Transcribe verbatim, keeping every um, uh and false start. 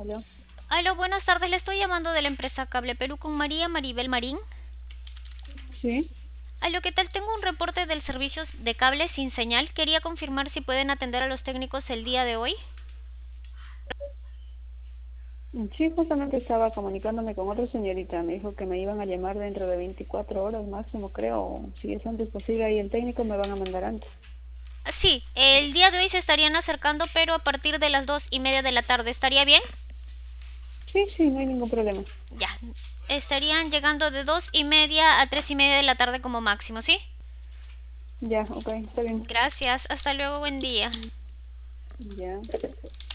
Aló. Aló, buenas tardes. Le estoy llamando de la empresa Cable Perú con María Maribel Marín. Sí, Aló, ¿qué tal? Tengo un reporte del servicio de cable sin señal. Quería confirmar si pueden atender a los técnicos el día de hoy. sí, justamente estaba comunicándome con otra señorita. Me dijo que me iban a llamar dentro de veinticuatro horas máximo, creo. o Si es antes posible, ahí el técnico me van a mandar antes. Sí, el día de hoy se estarían acercando, pero a partir de las dos y media de la tarde. ¿Estaría bien? Sí, sí, no hay ningún problema. Ya. Estarían llegando de dos y media a tres y media de la tarde como máximo, ¿sí? Ya, ok, está bien. Gracias. Hasta luego. Buen día. Ya.